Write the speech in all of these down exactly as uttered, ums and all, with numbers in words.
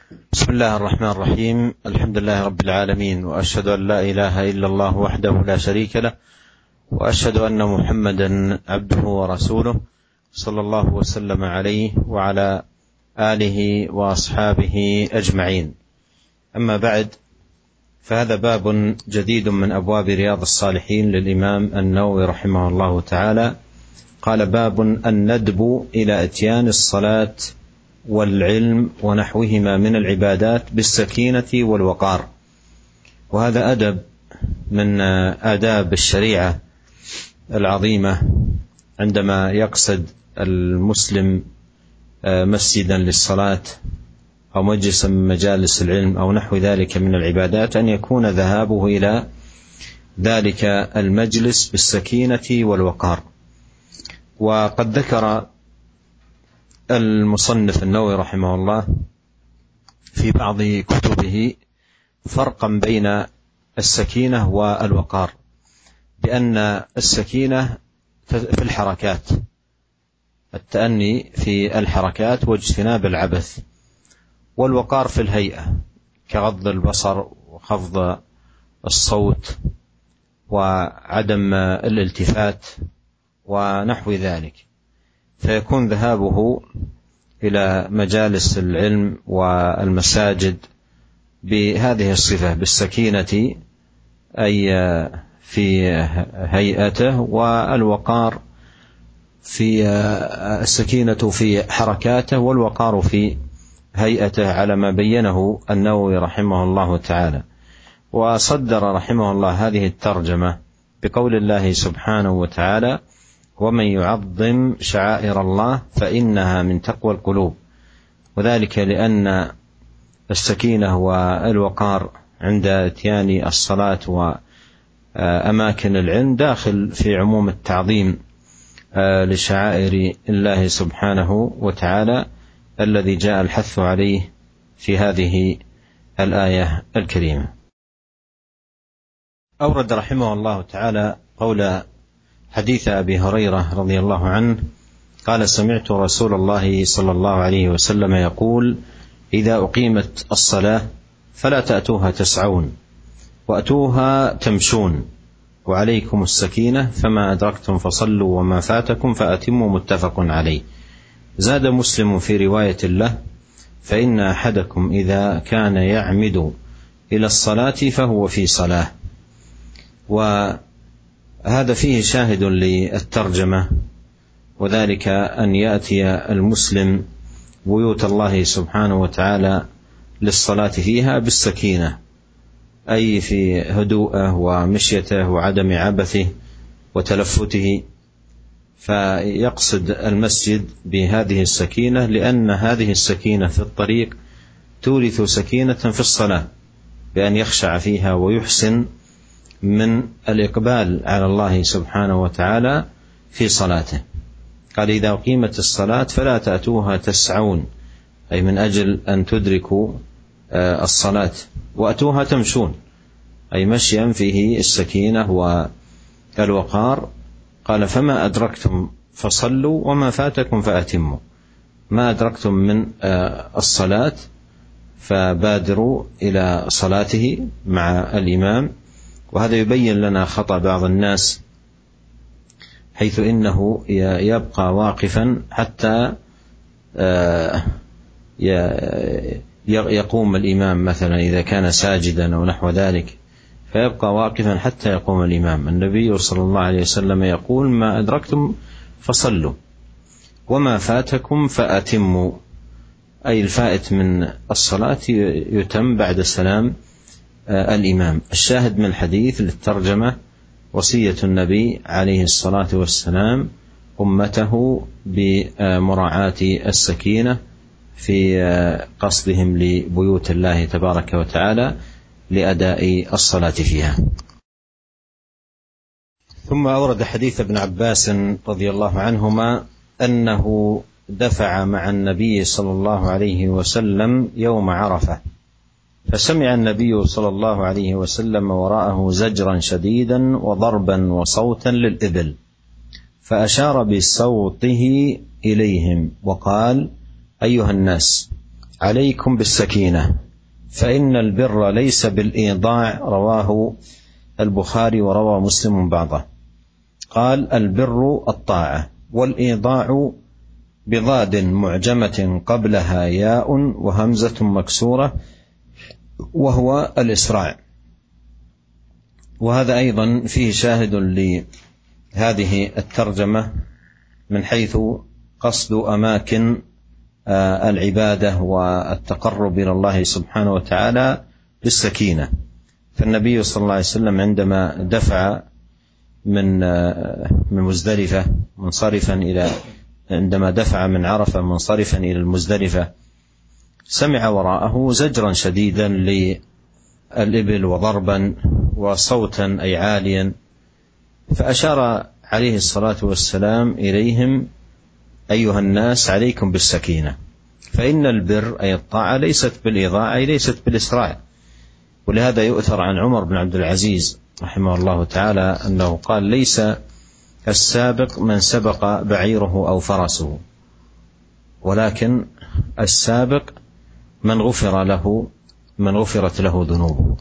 بسم الله الرحمن الرحيم. الحمد لله رب العالمين، وأشهد أن لا إله إلا الله وحده لا شريك له، وأشهد أن محمدا عبده ورسوله، صلى الله وسلم عليه وعلى آله وأصحابه أجمعين. أما بعد، فهذا باب جديد من أبواب رياض الصالحين للإمام النووي رحمه الله تعالى. قال: باب الندب إلى إتيان الصلاة والعلم ونحوهما من العبادات بالسكينة والوقار. وهذا أدب من آداب الشريعة العظيمة، عندما يقصد المسلم مسجدا للصلاة أو مجلسا من مجالس العلم أو نحو ذلك من العبادات، أن يكون ذهابه إلى ذلك المجلس بالسكينة والوقار. وقد ذكر المصنف النووي رحمه الله في بعض كتبه فرقا بين السكينة والوقار، بأن السكينة في الحركات، التأني في الحركات واجتناب العبث، والوقار في الهيئة كغض البصر وخفض الصوت وعدم الالتفات ونحو ذلك. فيكون ذهابه إلى مجالس العلم والمساجد بهذه الصفة، بالسكينة أي في هيئته، والوقار في السكينة في حركاته والوقار في هيئته، على ما بينه النووي رحمه الله تعالى. وصدر رحمه الله هذه الترجمة بقول الله سبحانه وتعالى: ومن يعظم شعائر الله فإنها من تقوى القلوب. وذلك لأن السكينة والوقار عند اتيان الصلاة وأماكن العلم داخل في عموم التعظيم لشعائر الله سبحانه وتعالى الذي جاء الحث عليه في هذه الآية الكريمة. أورد رحمه الله تعالى قول حديث أبي هريرة رضي الله عنه قال: سمعت رسول الله صلى الله عليه وسلم يقول: إذا أقيمت الصلاة فلا تأتوها تسعون وأتوها تمشون وعليكم السكينة، فما أدركتم فصلوا وما فاتكم فأتموا. متفق عليه. زاد مسلم في رواية له: فإن أحدكم إذا كان يعمد إلى الصلاة فهو في صلاة. وهذا فيه شاهد للترجمة، وذلك أن يأتي المسلم بيوت الله سبحانه وتعالى للصلاة فيها بالسكينة، أي في هدوءه ومشيته وعدم عبثه وتلفته، فيقصد المسجد بهذه السكينة، لأن هذه السكينة في الطريق تورث سكينة في الصلاة، بأن يخشع فيها ويحسن من الإقبال على الله سبحانه وتعالى في صلاته. قال: إذا أقيمت الصلاة فلا تأتوها تسعون، أي من أجل أن تدركوا الصلاة، وأتوها تمشون، أي مشيا فيه السكينة والوقار. قال: فما أدركتم فصلوا وما فاتكم فأتموا. ما أدركتم من الصلاة فبادروا إلى صلاته مع الإمام. وهذا يبين لنا خطأ بعض الناس، حيث إنه يبقى واقفا حتى يقوم الإمام، مثلا إذا كان ساجدا أو نحو ذلك، فيبقى واقفا حتى يقوم الإمام. النبي صلى الله عليه وسلم يقول: ما أدركتم فصلوا وما فاتكم فأتموا، أي الفائت من الصلاة يتم بعد سلام الإمام. الشاهد من الحديث للترجمة وصية النبي عليه الصلاة والسلام أمته بمراعاة السكينة في قصدهم لبيوت الله تبارك وتعالى لأداء الصلاة فيها. ثم أورد حديث ابن عباس رضي الله عنهما أنه دفع مع النبي صلى الله عليه وسلم يوم عرفة، فسمع النبي صلى الله عليه وسلم وراءه زجرا شديدا وضربا وصوتا للإبل، فأشار بصوته إليهم وقال: أيها الناس، عليكم بالسكينة فإن البر ليس بالإيضاع. رواه البخاري وروى مسلم بعضه. قال: البر الطاعة، والإيضاع بضاد معجمة قبلها ياء وهمزة مكسورة، وهو الإسراع. وهذا أيضا فيه شاهد لهذه الترجمة من حيث قصد أماكن العبادة والتقرب إلى الله سبحانه وتعالى بالسكينة. فالنبي صلى الله عليه وسلم عندما دفع من من مزدلفة منصرفا إلى عندما دفع من عرفة منصرفا إلى المزدلفة سمع وراءه زجرا شديدا للإبل وضربا وصوتا أي عاليا، فأشار عليه الصلاة والسلام إليهم: أيها الناس عليكم بالسكينة، فإن البر أي الطاعة ليست بالإيضاع أي ليست بالإسراع. ولهذا يؤثر عن عمر بن عبد العزيز رحمه الله تعالى أنه قال: ليس السابق من سبق بعيره أو فرسه، ولكن السابق من غفر له من غفرت له ذنوبه.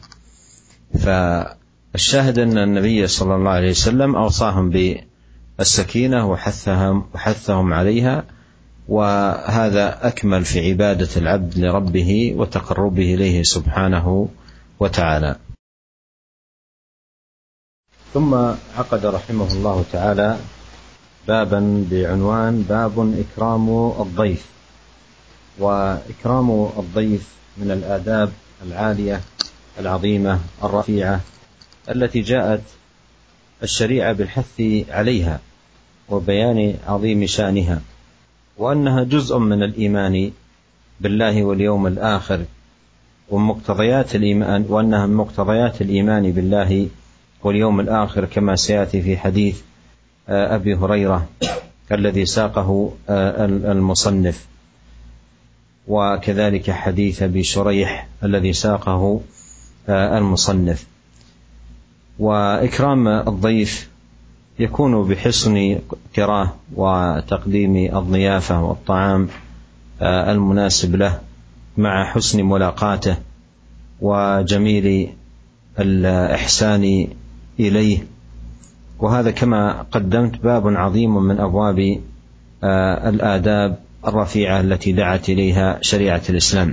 فالشاهد أن النبي صلى الله عليه وسلم أوصاهم بالسكينة وحثهم, وحثهم عليها، وهذا أكمل في عبادة العبد لربه وتقربه إليه سبحانه وتعالى. ثم عقد رحمه الله تعالى بابا بعنوان: باب إكرام الضيف. وإكرام الضيف من الآداب العالية العظيمة الرفيعة التي جاءت الشريعة بالحث عليها وبيان عظيم شأنها، وأنها جزء من الإيمان بالله واليوم الآخر ومقتضيات الإيمان، وأنها من مقتضيات الإيمان بالله واليوم الآخر، كما سيأتي في حديث أبي هريرة الذي ساقه المصنف، وكذلك حديث أبي شريح الذي ساقه المصنف. وإكرام الضيف يكون بحسن كراه وتقديم الضيافة والطعام المناسب له مع حسن ملاقاته وجميل الإحسان إليه. وهذا كما قدمت باب عظيم من أبواب الآداب الرفيعة التي دعت إليها شريعة الإسلام.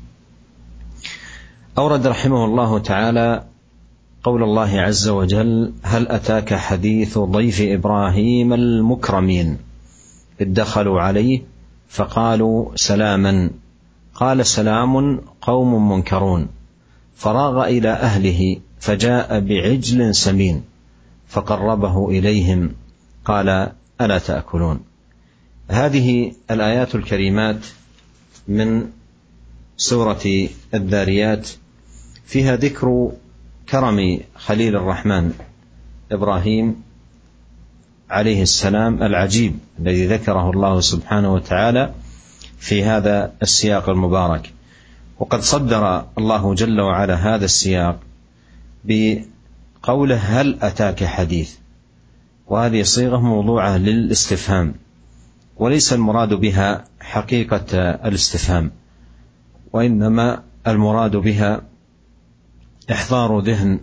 أورد رحمه الله تعالى قول الله عز وجل: هل أتاك حديث ضيف إبراهيم المكرمين إذ دخلوا عليه فقالوا سلاما قال سلام قوم منكرون فراغ إلى أهله فجاء بعجل سمين فقربه إليهم قال ألا تأكلون. هذه الآيات الكريمات من سورة الذاريات فيها ذكر كرم خليل الرحمن إبراهيم عليه السلام العجيب الذي ذكره الله سبحانه وتعالى في هذا السياق المبارك. وقد صدر الله جل وعلا هذا السياق بقوله: هل أتاك حديث، وهذه صيغة موضوعة للاستفهام، وليس المراد بها حقيقة الاستفهام، وإنما المراد بها إحضار ذهن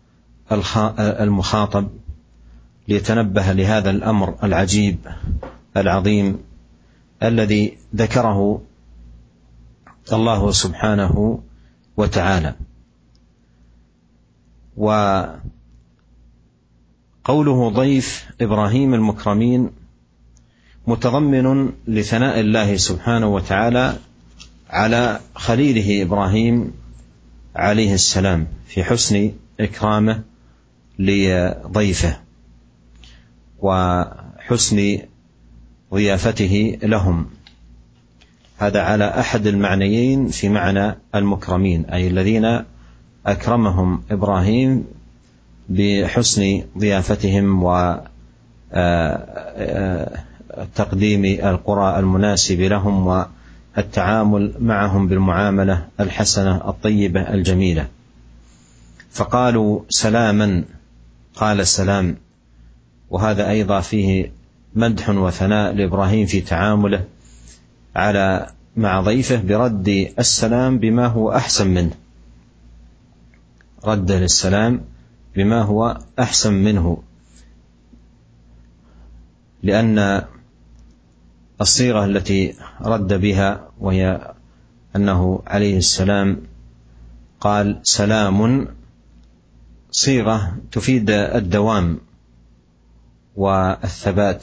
المخاطب ليتنبه لهذا الأمر العجيب العظيم الذي ذكره الله سبحانه وتعالى. وقوله ضيف إبراهيم المكرمين متضمن لثناء الله سبحانه وتعالى على خليله إبراهيم عليه السلام في حسن إكرامه لضيفه وحسن ضيافته لهم. هذا على أحد المعنيين في معنى المكرمين، أي الذين أكرمهم إبراهيم بحسن ضيافتهم وتقديم القرى المناسب لهم والتعامل معهم بالمعاملة الحسنة الطيبة الجميلة. فقالوا سلاما قال السلام، وهذا أيضا فيه مدح وثناء لإبراهيم في تعامله على مع ضيفه برد السلام بما هو أحسن منه، رد للسلام بما هو أحسن منه، لأن الصيغة التي رد بها وهي أنه عليه السلام قال سلام صيغة تفيد الدوام والثبات.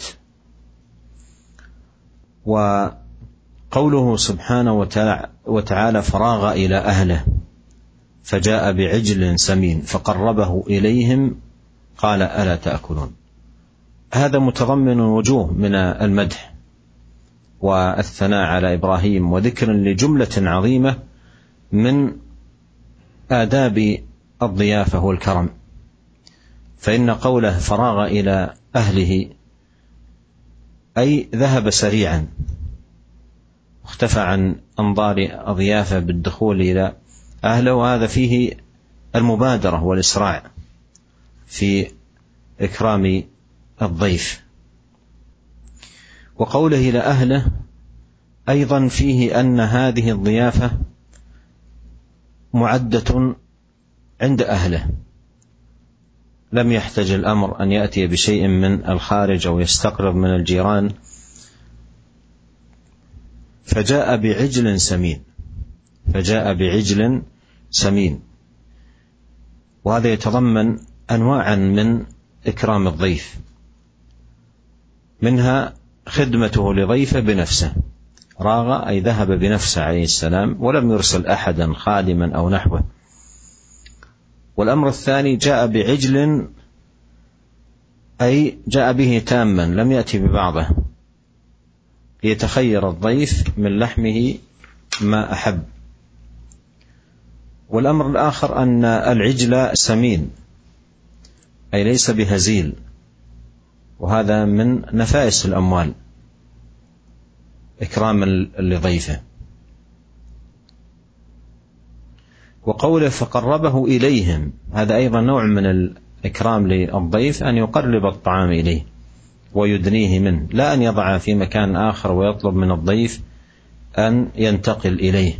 وقوله سبحانه وتعالى فراغ إلى أهله فجاء بعجل سمين فقربه إليهم قال ألا تأكلون، هذا متضمن وجوه من المدح والثناء على إبراهيم وذكر لجملة عظيمة من آداب الضيافة والكرم. فإن قوله فراغ إلى أهله أي ذهب سريعا، اختفى عن أنظار الضيافة بالدخول إلى أهله، وهذا فيه المبادرة والإسراع في إكرام الضيف. وقوله إلى أهله أيضا فيه أن هذه الضيافة معدة عند أهله، لم يحتج الأمر أن يأتي بشيء من الخارج أو يستقرض من الجيران. فجاء بعجل سمين، فجاء بعجل سمين، وهذا يتضمن أنواعا من إكرام الضيف، منها خدمته لضيفه بنفسه، راغ أي ذهب بنفسه عليه السلام ولم يرسل أحدا خادما أو نحوه. والأمر الثاني جاء بعجل أي جاء به تاما لم يأتي ببعضه، ليتخير الضيف من لحمه ما أحب. والأمر الآخر أن العجل سمين أي ليس بهزيل، وهذا من نفائس الأموال إكراما لضيفه. وقوله فقربه إليهم، هذا أيضا نوع من الإكرام للضيف، أن يقرب الطعام إليه ويدنيه منه، لا أن يضع في مكان آخر ويطلب من الضيف أن ينتقل إليه.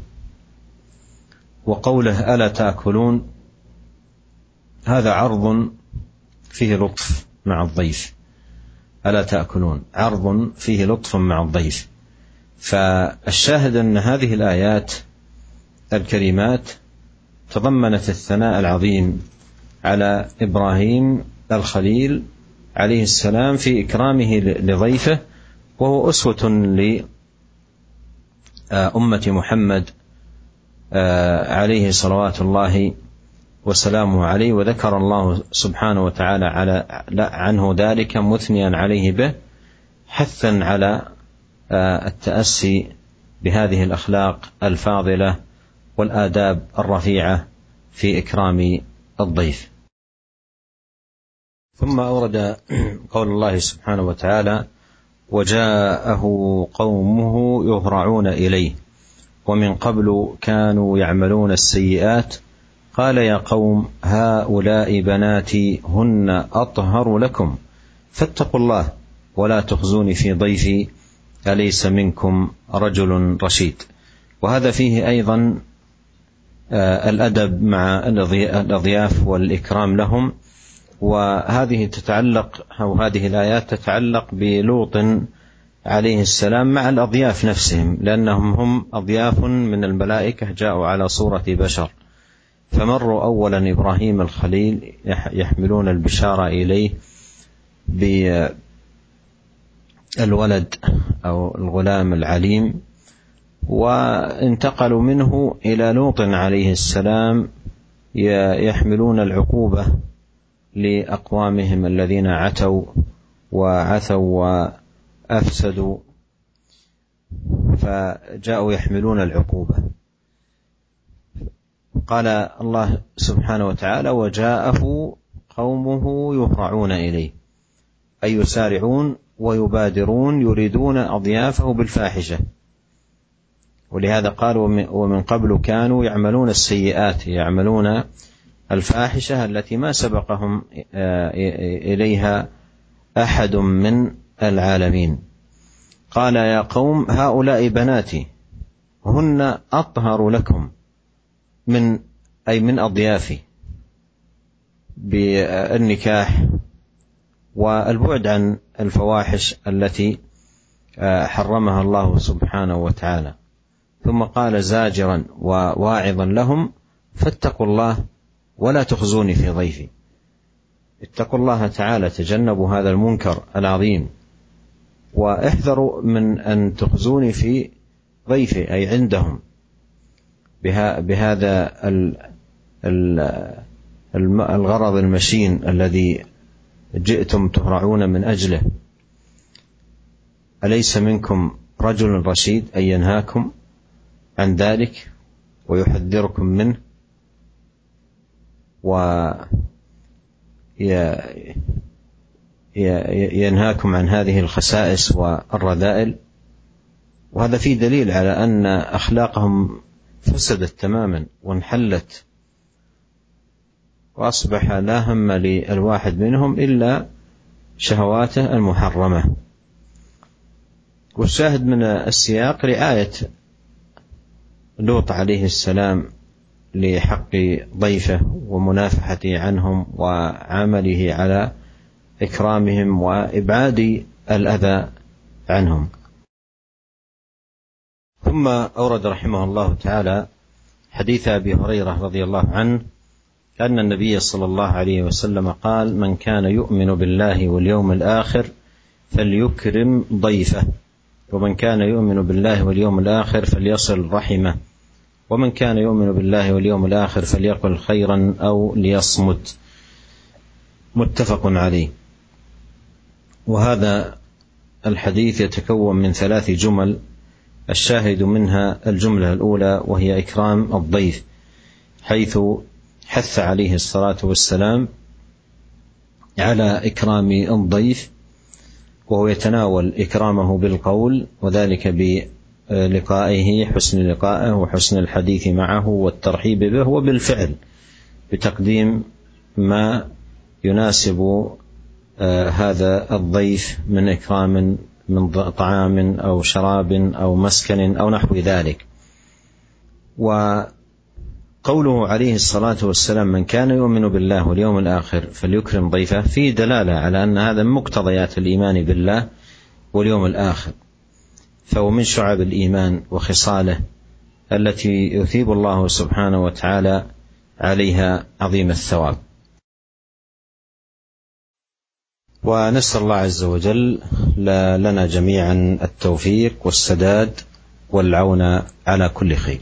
وقوله ألا تأكلون، هذا عرض فيه لطف مع الضيف، ألا تأكلون عرض فيه لطف مع الضيف. فالشاهد أن هذه الآيات الكريمات تضمنت الثناء العظيم على إبراهيم الخليل عليه السلام في إكرامه لضيفه، وهو أسوة لأمة محمد عليه صلوات الله وسلامه عليه. وذكر الله سبحانه وتعالى على عنه ذلك مثنيا عليه به، حثا على التأسي بهذه الأخلاق الفاضلة والآداب الرفيعة في إكرام الضيف. ثم أورد قول الله سبحانه وتعالى وجاءه قومه يهرعون إليه ومن قبل كانوا يعملون السيئات قال يا قوم هؤلاء بناتي هن أطهر لكم فاتقوا الله ولا تخزوني في ضيفي أليس منكم رجل رشيد. وهذا فيه أيضا الأدب مع الأضياف والإكرام لهم. وهذه تتعلق أو هذه الآيات تتعلق بلوط عليه السلام مع الأضياف نفسهم، لأنهم هم أضياف من الملائكة جاءوا على صورة بشر، فمروا أولا إبراهيم الخليل يحملون البشارة إليه بالولد أو الغلام العليم، وانتقلوا منه إلى لوط عليه السلام يحملون العقوبة لأقوامهم الذين عتوا وعثوا وأفسدوا، فجاءوا يحملون العقوبة. قال الله سبحانه وتعالى وجاءه قومه يهرعون إليه، أي يسارعون ويبادرون يريدون أضيافه بالفاحشة. ولهذا قال ومن قبل كانوا يعملون السيئات، يعملون الفاحشة التي ما سبقهم إليها أحد من العالمين. قال يا قوم هؤلاء بناتي، هن أطهر لكم من أي من أضيافي بالنكاح والبعد عن الفواحش التي حرمها الله سبحانه وتعالى. ثم قال زاجرا وواعظا لهم: فاتقوا الله ولا تخزوني في ضيفي. اتقوا الله تعالى، تجنبوا هذا المنكر العظيم، واحذروا من أن تخزوني في ضيفي أي عندهم بهذا الغرض المشين الذي جئتم تهرعون من أجله. أليس منكم رجل رشيد أن ينهاكم عن ذلك ويحذركم منه وينهاكم عن هذه الخسائس والرذائل؟ وهذا فيه دليل على أن أخلاقهم فسدت تماما وانحلت، وأصبح لا هم للواحد منهم إلا شهواته المحرمة. والشاهد من السياق رعاية لوط عليه السلام لحق ضيفه ومنافحته عنهم وعمله على إكرامهم وإبعاد الأذى عنهم. ثم أورد رحمه الله تعالى حديث أبي هريرة رضي الله عنه أن النبي صلى الله عليه وسلم قال: من كان يؤمن بالله واليوم الآخر فليكرم ضيفه، ومن كان يؤمن بالله واليوم الآخر فليصل رحمه، ومن كان يؤمن بالله واليوم الآخر فليقل خيرا أو ليصمت. متفق عليه. وهذا الحديث يتكون من ثلاث جمل، الشاهد منها الجملة الأولى وهي إكرام الضيف، حيث حث عليه الصلاة والسلام على إكرام الضيف، وهو يتناول إكرامه بالقول، وذلك بلقائه، حسن لقائه وحسن الحديث معه والترحيب به، وبالفعل بتقديم ما يناسب هذا الضيف من إكرام من طعام أو شراب أو مسكن أو نحو ذلك. وقوله عليه الصلاة والسلام: من كان يؤمن بالله واليوم الآخر فليكرم ضيفه، فيه دلالة على أن هذا من مقتضيات الإيمان بالله واليوم الآخر، فهو من شعب الإيمان وخصاله التي يثيب الله سبحانه وتعالى عليها عظيم الثواب. ونسأل الله عز وجل لنا جميعا التوفيق والسداد والعون على كل خير.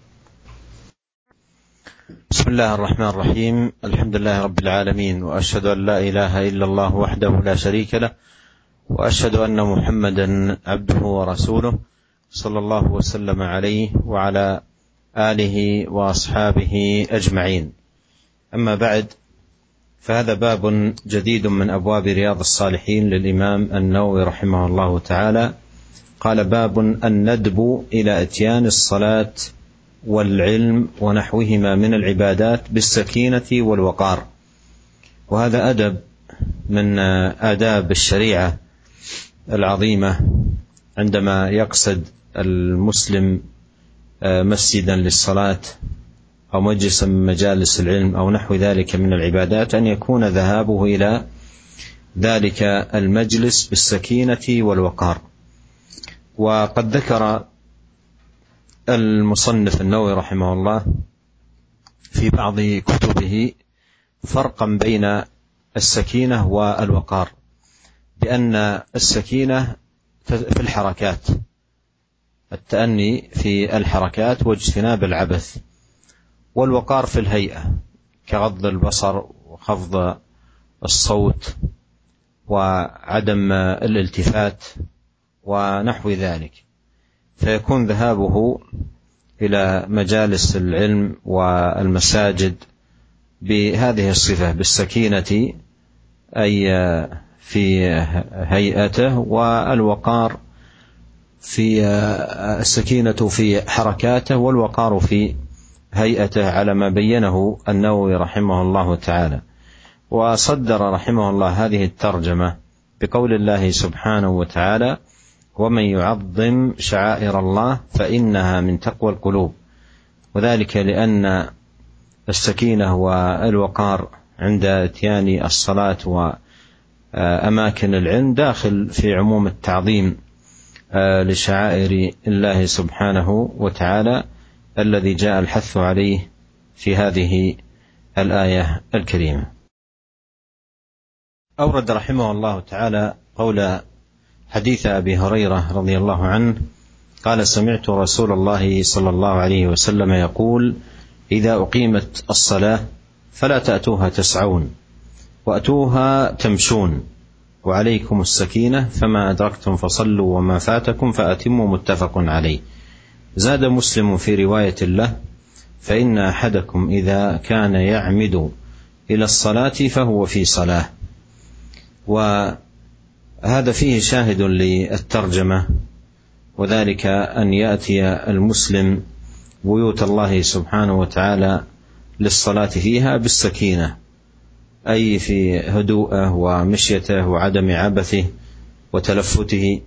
بسم الله الرحمن الرحيم. الحمد لله رب العالمين، وأشهد أن لا إله إلا الله وحده لا شريك له، وأشهد أن محمدا عبده ورسوله، صلى الله وسلم عليه وعلى آله وأصحابه أجمعين. أما بعد، فهذا باب جديد من أبواب رياض الصالحين للإمام النووي رحمه الله تعالى. قال: باب الندب إلى إتيان الصلاة والعلم ونحوهما من العبادات بالسكينة والوقار. وهذا أدب من آداب الشريعة العظيمة، عندما يقصد المسلم مسجدا للصلاة أو مجلسا من مجالس العلم أو نحو ذلك من العبادات، أن يكون ذهابه إلى ذلك المجلس بالسكينة والوقار. وقد ذكر المصنف النووي رحمه الله في بعض كتبه فرقا بين السكينة والوقار، بأن السكينة في الحركات، التأني في الحركات واجتناب العبث، والوقار في الهيئة كغض البصر وخفض الصوت وعدم الالتفات ونحو ذلك. فيكون ذهابه إلى مجالس العلم والمساجد بهذه الصفة، بالسكينة أي في هيئته، والوقار في السكينة في حركاته والوقار في هيئته، على ما بينه النووي رحمه الله تعالى. وصدر رحمه الله هذه الترجمة بقول الله سبحانه وتعالى: ومن يعظم شعائر الله فإنها من تقوى القلوب. وذلك لأن السكينة والوقار عند اتيان الصلاة وأماكن العلم داخل في عموم التعظيم لشعائر الله سبحانه وتعالى الذي جاء الحث عليه في هذه الآية الكريمة. أورد رحمه الله تعالى قول حديث أبي هريرة رضي الله عنه قال: سمعت رسول الله صلى الله عليه وسلم يقول: إذا أقيمت الصلاة فلا تأتوها تسعون وأتوها تمشون وعليكم السكينة فما أدركتم فصلوا وما فاتكم فأتموا. متفق عليه. زاد مسلم في رواية له: فإن أحدكم إذا كان يعمد إلى الصلاة فهو في صلاة. وهذا فيه شاهد للترجمة، وذلك أن يأتي المسلم بيوت الله سبحانه وتعالى للصلاة فيها بالسكينة، أي في هدوءه ومشيته وعدم عبثه وتلفته،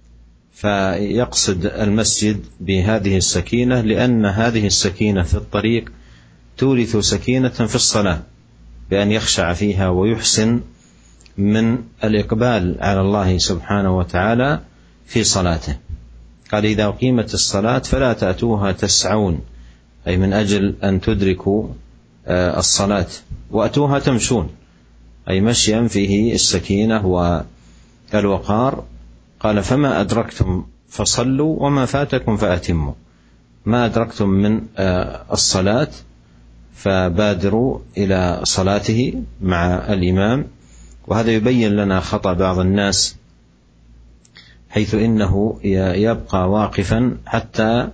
فيقصد المسجد بهذه السكينة لأن هذه السكينة في الطريق تورث سكينة في الصلاة بأن يخشع فيها ويحسن من الإقبال على الله سبحانه وتعالى في صلاته. قال: إذا أقيمت الصلاة فلا تأتوها تسعون، أي من أجل أن تدركوا الصلاة، وأتوها تمشون، أي مشيا فيه السكينة والوقار. قال: فما أدركتم فصلوا وما فاتكم فأتموا. ما أدركتم من الصلاة فبادروا إلى صلاته مع الإمام. وهذا يبين لنا خطأ بعض الناس، حيث إنه يبقى واقفا حتى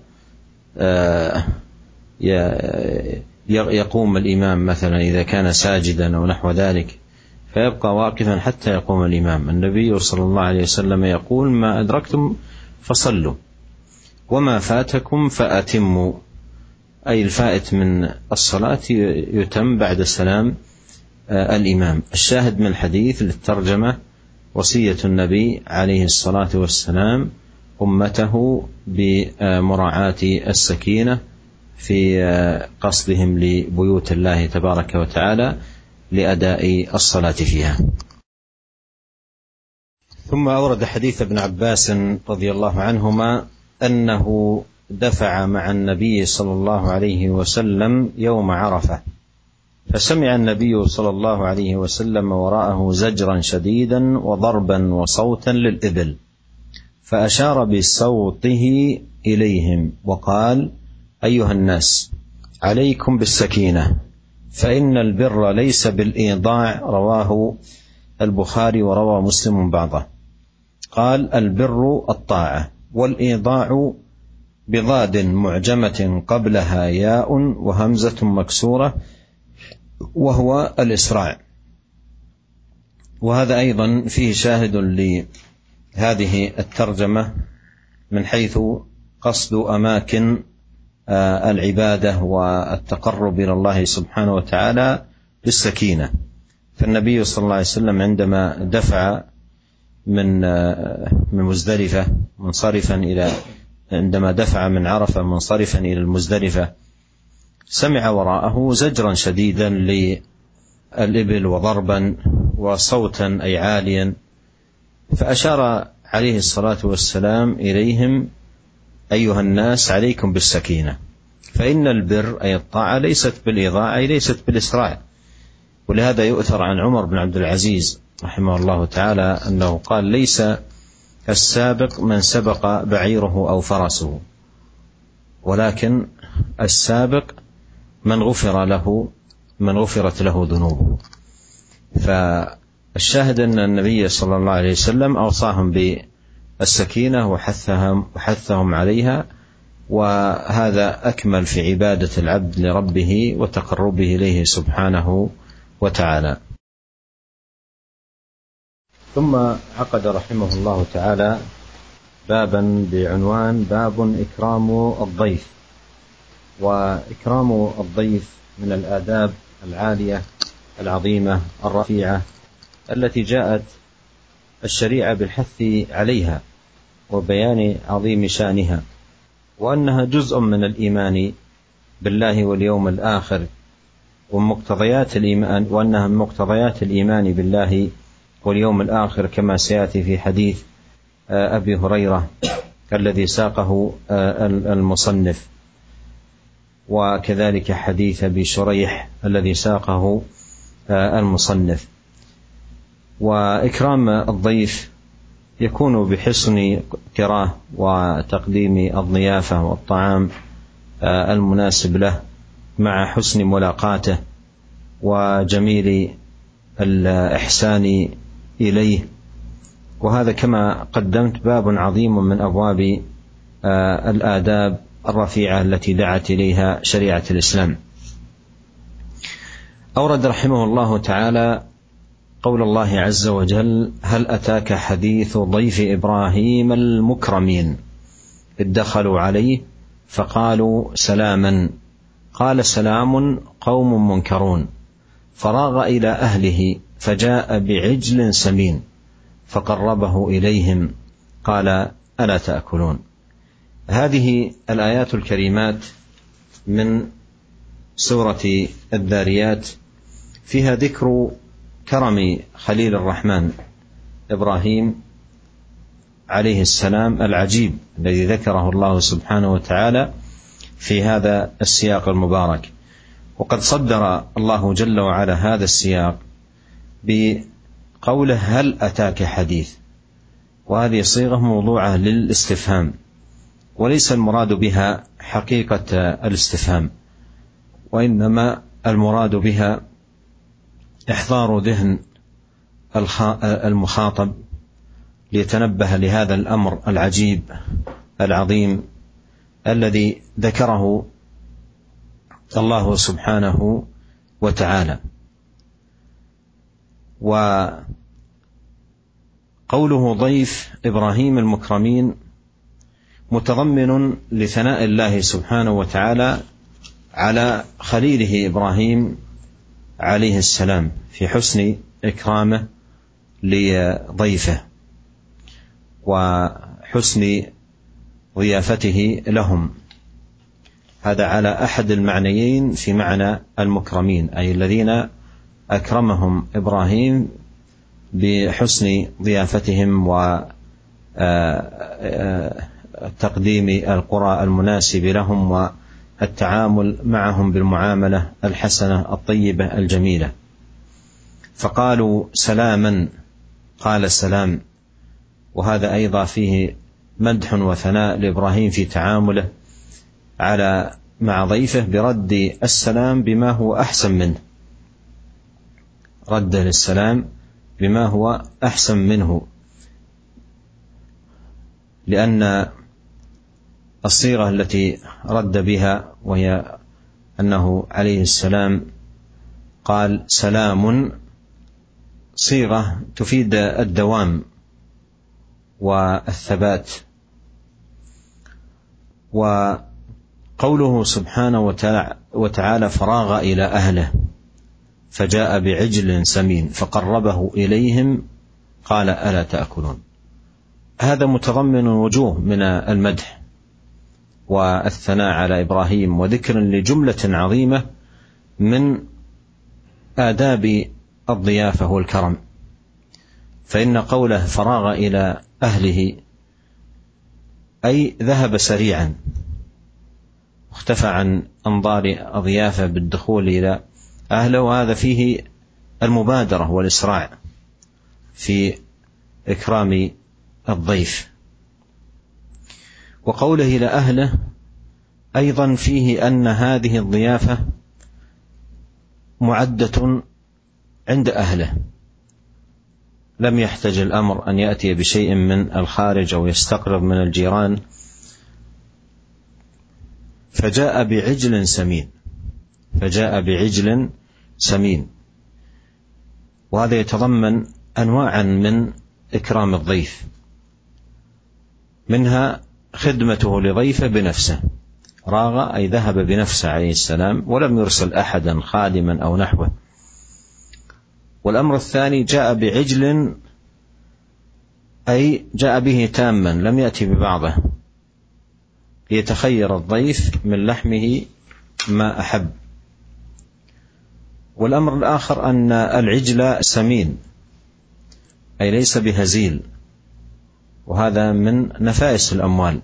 يقوم الإمام، مثلا إذا كان ساجدا أو نحو ذلك، فيبقى واقفا حتى يقوم الإمام. النبي صلى الله عليه وسلم يقول: ما أدركتم فصلوا وما فاتكم فأتموا، أي الفائت من الصلاة يتم بعد سلام الإمام. الشاهد من الحديث للترجمة وصية النبي عليه الصلاة والسلام أمته بمراعاة السكينة في قصدهم لبيوت الله تبارك وتعالى لأداء الصلاة فيها. ثم أورد حديث ابن عباس رضي الله عنهما أنه دفع مع النبي صلى الله عليه وسلم يوم عرفة، فسمع النبي صلى الله عليه وسلم وراءه زجرا شديدا وضربا وصوتا للإبل، فأشار بصوته إليهم وقال: أيها الناس، عليكم بالسكينة، فإن البر ليس بالإيضاع. رواه البخاري وروى مسلم بعضه. قال: البر الطاعة، والإيضاع بضاد معجمة قبلها ياء وهمزة مكسورة، وهو الإسراع. وهذا أيضا فيه شاهد لهذه الترجمة من حيث قصد أماكن العبادة والتقرب إلى الله سبحانه وتعالى بالسكينة. فالنبي صلى الله عليه وسلم عندما دفع من من مزدلفة منصرفا إلى عندما دفع من عرفة منصرفا إلى المزدلفة، سمع وراءه زجرا شديدا للإبل وضربا وصوتا أي عاليا، فأشار عليه الصلاة والسلام إليهم: أيها الناس، عليكم بالسكينة، فإن البر أي الطاعة ليست بالإضاعة، أي ليست بالإسراع. ولهذا يؤثر عن عمر بن عبد العزيز رحمه الله تعالى أنه قال: ليس السابق من سبق بعيره أو فرسه، ولكن السابق من غفر له من غفرت له ذنوبه. فالشاهد أن النبي صلى الله عليه وسلم أوصاهم بالسكينة وحثهم, وحثهم عليها، وهذا أكمل في عبادة العبد لربه وتقربه إليه سبحانه وتعالى. ثم عقد رحمه الله تعالى بابا بعنوان: باب إكرام الضيف. وإكرام الضيف من الآداب العالية العظيمة الرفيعة التي جاءت الشريعة بالحث عليها، وبيان عظيم شأنها، وأنها جزء من الإيمان بالله واليوم الآخر ومقتضيات الإيمان، وأنها من مقتضيات الإيمان بالله واليوم الآخر كما سيأتي في حديث أبي هريرة الذي ساقه المصنف، وكذلك حديث أبي شريح الذي ساقه المصنف. وإكرام الضيف يكون بحسن كراه وتقديم الضيافة والطعام المناسب له مع حسن ملاقاته وجميل الإحسان إليه، وهذا كما قدمت باب عظيم من أبواب الآداب الرفيعة التي دعت إليها شريعة الإسلام. أورد رحمه الله تعالى قول الله عز وجل: هل أتاك حديث ضيف إبراهيم المكرمين إذ دخلوا عليه فقالوا سلاما قال سلام قوم منكرون فراغ إلى أهله فجاء بعجل سمين فقربه إليهم قال ألا تأكلون. هذه الآيات الكريمات من سورة الذاريات فيها ذكر كرم خليل الرحمن إبراهيم عليه السلام العجيب الذي ذكره الله سبحانه وتعالى في هذا السياق المبارك. وقد صدر الله جل وعلا هذا السياق بقوله هل أتاك حديث، وهذه صيغة موضوعة للاستفهام، وليس المراد بها حقيقة الاستفهام، وإنما المراد بها إحضار ذهن المخاطب ليتنبه لهذا الأمر العجيب العظيم الذي ذكره الله سبحانه وتعالى. وقوله ضيف إبراهيم المكرمين متضمن لثناء الله سبحانه وتعالى على خليله إبراهيم عليه السلام في حسن إكرامه لضيفه وحسن ضيافته لهم. هذا على أحد المعنيين في معنى المكرمين، أي الذين أكرمهم إبراهيم بحسن ضيافتهم وتقديم القرى المناسب لهم والتعامل معهم بالمعاملة الحسنة الطيبة الجميلة. فقالوا سلاما قال السلام، وهذا أيضا فيه مدح وثناء لإبراهيم في تعامله على مع ضيفه برد السلام بما هو أحسن منه، رد للسلام بما هو أحسن منه، لأن الصيغة التي رد بها وهي أنه عليه السلام قال سلام صيغة تفيد الدوام والثبات. وقوله سبحانه وتعالى فراغ إلى أهله فجاء بعجل سمين فقربه إليهم قال ألا تأكلون، هذا متضمن وجوه من المدح والثناء على إبراهيم وذكر لجملة عظيمة من آداب الضيافة والكرم. فإن قوله فراغ إلى أهله أي ذهب سريعا، اختفى عن أنظار الضيافة بالدخول إلى أهله، وهذا فيه المبادرة والإسراع في إكرام الضيف. وقوله إلى أهله أيضا فيه أن هذه الضيافة معدة عند أهله، لم يحتج الأمر أن يأتي بشيء من الخارج أو يستقرب من الجيران. فجاء بعجل سمين، فجاء بعجل سمين، وهذا يتضمن أنواعا من إكرام الضيف، منها خدمته لضيفه بنفسه، راغ أي ذهب بنفسه عليه السلام ولم يرسل أحدا خادما أو نحوه. والأمر الثاني جاء بعجل أي جاء به تاما لم يأتي ببعضه، ليتخير الضيف من لحمه ما أحب. والأمر الآخر أن العجل سمين أي ليس بهزيل، وهذا من نفائس الأموال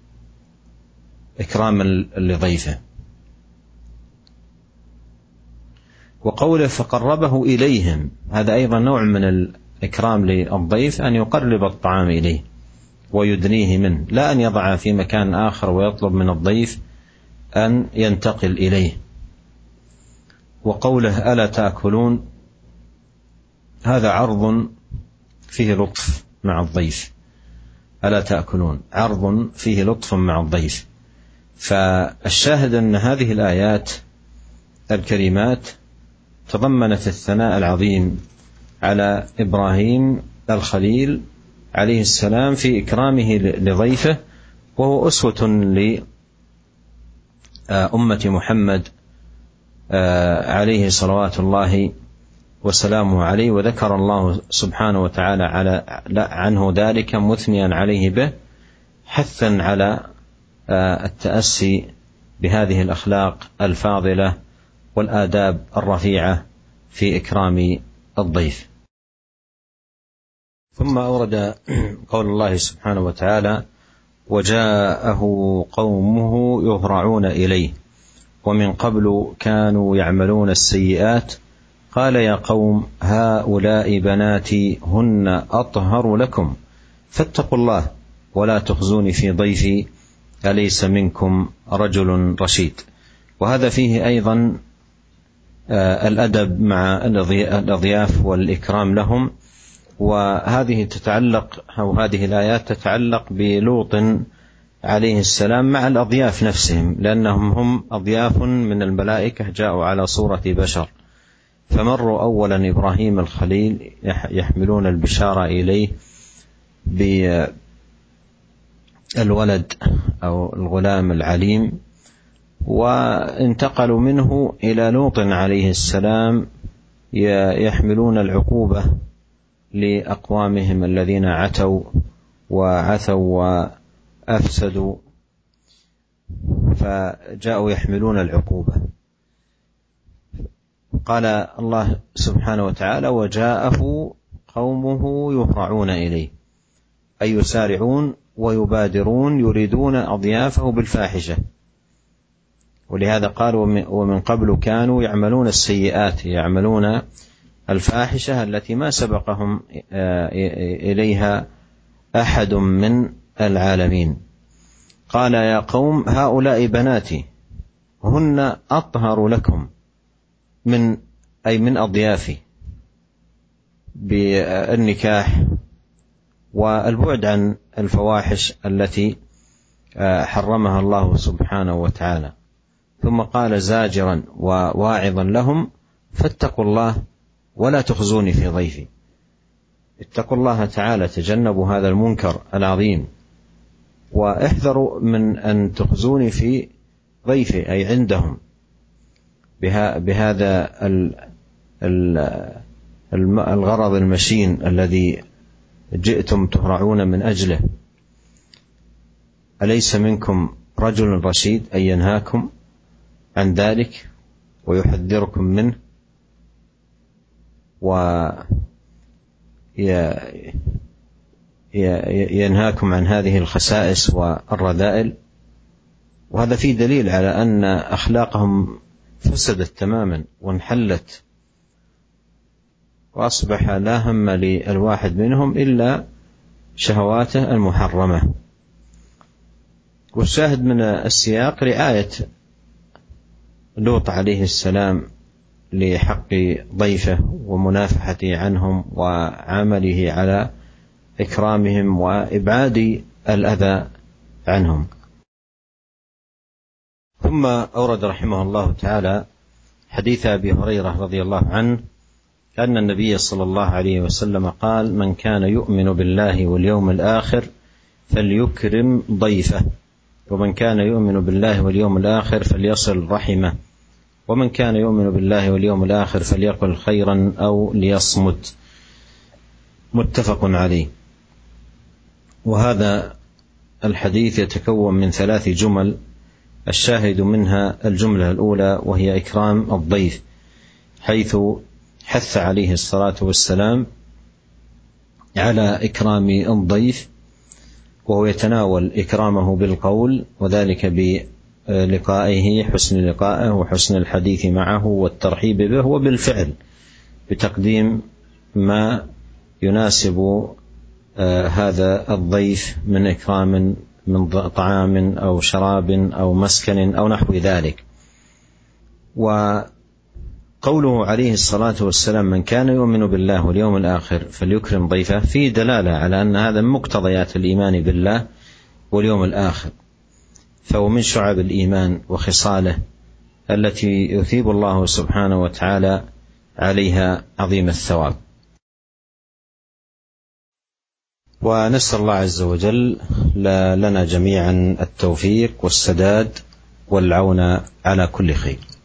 إكراما لضيفه. وقوله فقربه إليهم، هذا أيضا نوع من الإكرام للضيف، أن يقرب الطعام إليه ويدنيه منه، لا أن يضع في مكان آخر ويطلب من الضيف أن ينتقل إليه. وقوله ألا تأكلون، هذا عرض فيه لطف مع الضيف، ألا تأكلون عرض فيه لطف مع الضيف. فالشاهد أن هذه الآيات الكريمات تضمنت الثناء العظيم على إبراهيم الخليل عليه السلام في إكرامه لضيفه، وهو أسوة لأمة محمد عليه صلوات الله وسلامه عليه. وذكر الله سبحانه وتعالى على عنه ذلك مثنيا عليه به، حثا على التأسي بهذه الأخلاق الفاضلة والآداب الرفيعة في إكرام الضيف. ثم أورد قول الله سبحانه وتعالى وجاءه قومه يهرعون إليه ومن قبل كانوا يعملون السيئات قال يا قوم هؤلاء بناتي هن أطهر لكم فاتقوا الله ولا تخزوني في ضيفي أليس منكم رجل رشيد. وهذا فيه أيضا الأدب مع الأضياف والإكرام لهم. وهذه تتعلق أو هذه الآيات تتعلق بلوط عليه السلام مع الأضياف نفسهم، لأنهم هم أضياف من الملائكة جاءوا على صورة بشر، فمروا أولا إبراهيم الخليل يحملون البشارة إليه بالولد أو الغلام العليم، وانتقلوا منه إلى لوط عليه السلام يحملون العقوبة لأقوامهم الذين عتوا وعثوا وأفسدوا، فجاءوا يحملون العقوبة. قال الله سبحانه وتعالى وجاءه قومه يهرعون إليه، أي يسارعون ويبادرون يريدون أضيافه بالفاحشة. ولهذا قال ومن قبل كانوا يعملون السيئات، يعملون الفاحشة التي ما سبقهم إليها أحد من العالمين. قال يا قوم هؤلاء بناتي هن أطهر لكم من أي من أضيافي بالنكاح والبعد عن الفواحش التي حرمها الله سبحانه وتعالى. ثم قال زاجرا وواعظا لهم فاتقوا الله ولا تخزوني في ضيفي. اتقوا الله تعالى، تجنبوا هذا المنكر العظيم، واحذروا من أن تخزوني في ضيفي أي عندهم بهذا الغرض المشين الذي جئتم تهرعون من أجله. أليس منكم رجل رشيد، أي ينهاكم عن ذلك ويحذركم منه وينهاكم عن هذه الخسائس والرذائل. وهذا فيه دليل على أن أخلاقهم فسدت تماما وانحلت، وأصبح لا هم للواحد منهم إلا شهواته المحرمة. والشاهد من السياق رعاية لوط عليه السلام لحق ضيفه ومنافحته عنهم وعمله على إكرامهم وإبعاد الأذى عنهم. ثم أورد رحمه الله تعالى حديث أبي هريرة رضي الله عنه أن النبي صلى الله عليه وسلم قال من كان يؤمن بالله واليوم الآخر فليكرم ضيفه، ومن كان يؤمن بالله واليوم الآخر فليصل رحمه، ومن كان يؤمن بالله واليوم الآخر فليقل خيرا أو ليصمت. متفق عليه. وهذا الحديث يتكون من ثلاث جمل، الشاهد منها الجملة الأولى وهي إكرام الضيف، حيث حث عليه الصلاة والسلام على إكرام الضيف، وهو يتناول إكرامه بالقول وذلك بلقائه، حسن لقائه وحسن الحديث معه والترحيب به، وبالفعل بتقديم ما يناسب هذا الضيف من إكرام من طعام أو شراب أو مسكن أو نحو ذلك. وقوله عليه الصلاة والسلام من كان يؤمن بالله واليوم الآخر فليكرم ضيفه فيه دلالة على أن هذا من مقتضيات الإيمان بالله واليوم الآخر، فهو من شعب الإيمان وخصاله التي يثيب الله سبحانه وتعالى عليها عظيم الثواب. ونسأل الله عز وجل لنا جميعا التوفيق والسداد والعون على كل خير.